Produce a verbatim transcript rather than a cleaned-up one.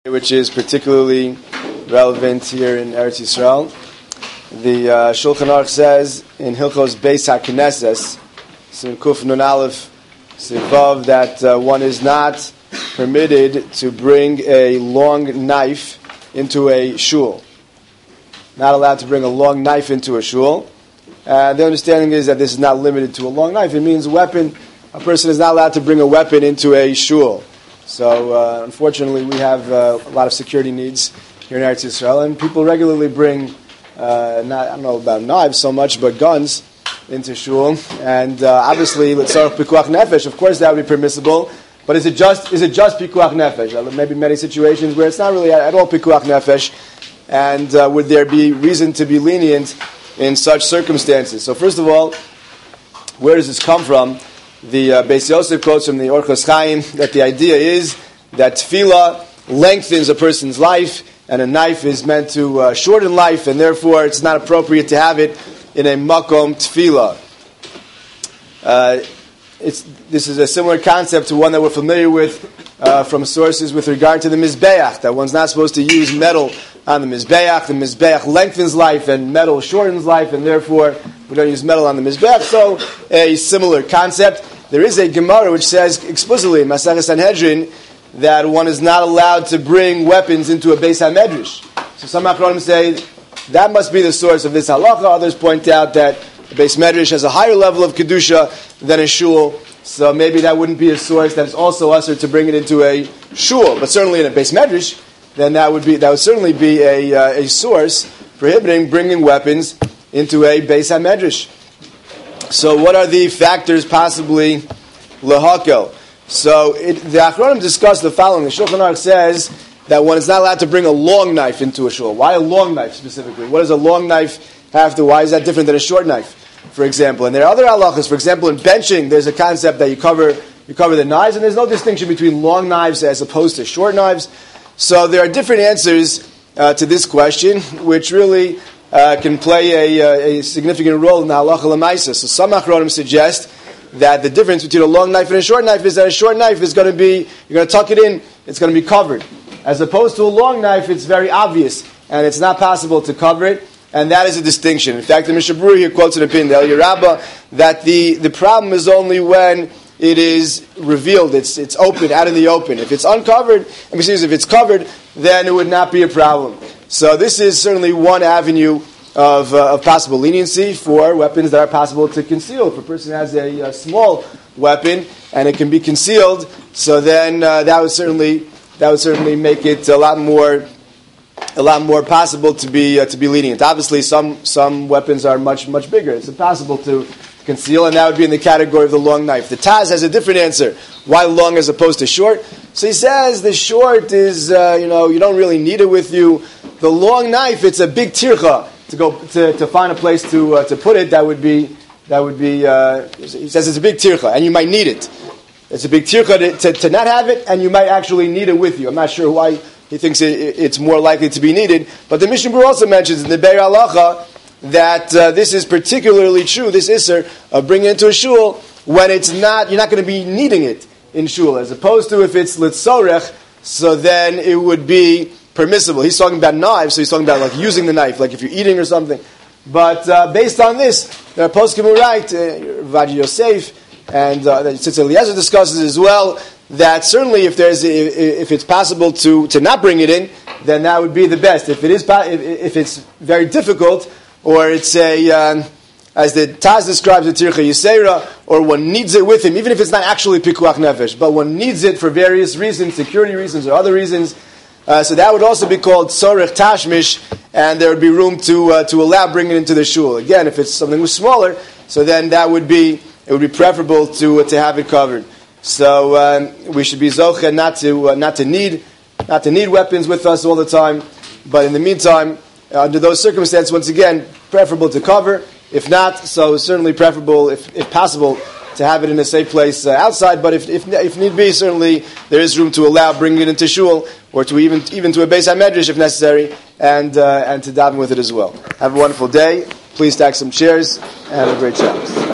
which is particularly relevant here in Eretz Yisrael. The uh, Shulchan Aruch says in Hilchos Beis HaKnesses, Sim Kuf Nun Aleph Sivav, that uh, one is not permitted to bring a long knife into a shul. Not allowed to bring a long knife into a shul. Uh, the understanding is that this is not limited to a long knife. It means weapon. A person is not allowed to bring a weapon into a shul. So, uh, unfortunately, we have uh, a lot of security needs here in Eretz Yisrael, and people regularly bring, uh, not, I don't know about knives so much, but guns into shul. And uh, obviously, l'tzarech pikuach nefesh, of course that would be permissible, but is it just is it just pikuach nefesh? Uh, maybe many situations where it's not really at, at all pikuach nefesh, and uh, would there be reason to be lenient in such circumstances? So, first of all, where does this come from? The uh, Beis Yosef quotes from the Orchos Chaim that the idea is that tefillah lengthens a person's life, and a knife is meant to uh, shorten life, and therefore it's not appropriate to have it in a makom tefillah. Uh, it's, this is a similar concept to one that we're familiar with uh, from sources with regard to the Mizbeach, that one's not supposed to use metal on the Mizbeach. The Mizbeach lengthens life, and metal shortens life, and therefore we don't use metal on the Mizbeach. So a similar concept. There is a Gemara which says explicitly in Masechah Sanhedrin that one is not allowed to bring weapons into a Beis HaMedrash. So some Achronim say that must be the source of this halacha. Others point out that the Beis Medrash has a higher level of kedusha than a shul, so maybe that wouldn't be a source that is also usher to bring it into a shul. But certainly in a Beis Medrash, then that would be that would certainly be a uh, a source prohibiting bringing weapons into a Beis HaMedrash. So what are the factors possibly lehakel? So it, the Achronim discuss the following. The Shulchan Aruch says that one is not allowed to bring a long knife into a shul. Why a long knife specifically? What does a long knife have to? Why is that different than a short knife, for example? And there are other halachas. For example, in benching, there's a concept that you cover you cover the knives, and there's no distinction between long knives as opposed to short knives. So there are different answers uh, to this question, which really Uh, can play a, a, a significant role in the halacha l'maisa. So some achronim suggest that the difference between a long knife and a short knife is that a short knife is going to be, you're going to tuck it in, it's going to be covered. As opposed to a long knife, it's very obvious, and it's not possible to cover it, and that is a distinction. In fact, the Mishnah Berurah here quotes an opinion, the Eliyah Rabbah, that the, the problem is only when it is revealed, it's it's open, out in the open. If it's uncovered, excuse me, if it's covered, then it would not be a problem. So this is certainly one avenue of, uh, of possible leniency for weapons that are possible to conceal. If a person has a, a small weapon and it can be concealed, so then uh, that would certainly that would certainly make it a lot more a lot more possible to be uh, to be lenient. Obviously, some some weapons are much much bigger. It's impossible to conceal, and that would be in the category of the long knife. The Taz has a different answer. Why long as opposed to short? So he says the short is uh, you know you don't really need it with you. The long knife, it's a big tircha to go to, to find a place to uh, to put it. That would be that would be. Uh, he says it's a big tircha, and you might need it. It's a big tircha to, to, to not have it, and you might actually need it with you. I'm not sure why he thinks it, it's more likely to be needed. But the Mishnah Berurah also mentions in the Be'er Halacha that uh, this is particularly true. This isser of bringing it into a shul when it's not. You're not going to be needing it in shul, as opposed to if it's litzorech. So then it would be permissible. He's talking about knives, so he's talking about like using the knife, like if you're eating or something. But uh, based on this, there are poskim who write, Rav Yosef, and uh, Tzitz Eliezer discusses as well, that certainly if there's if, if it's possible to, to not bring it in, then that would be the best. If it is if, if it's very difficult, or it's a um, as the Taz describes the Tircha Yisera, or one needs it with him, even if it's not actually Pikuach Nefesh, but one needs it for various reasons, security reasons or other reasons. Uh, so that would also be called Tzorech Tashmish, and there would be room to uh, to allow bringing it into the shul. Again, if it's something smaller, so then that would be it would be preferable to uh, to have it covered. So um, we should be zoche not to uh, not to need not to need weapons with us all the time. But in the meantime, uh, under those circumstances, once again, preferable to cover. If not, so certainly preferable, if if possible, to have it in a safe place uh, outside, but if, if if need be, certainly there is room to allow bringing it into shul, or to even even to a Beis HaMedrash if necessary, and uh, and to daven with it as well. Have a wonderful day. Please stack some chairs, and have a great Shabbos.